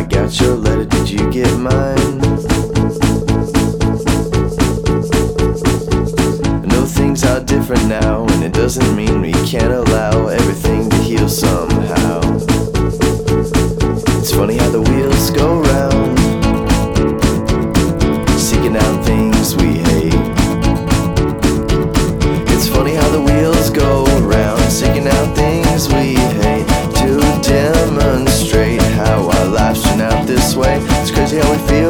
got your letter, did you get mine? I know things are different now, and it doesn't mean we can't allow everything to heal somehow. It's funny how the wheels go round, seeking out things we hate. It's funny how the wheels go round, seeking out things we hate, to demonstrate how our lives turn out this way. It's crazy how we feel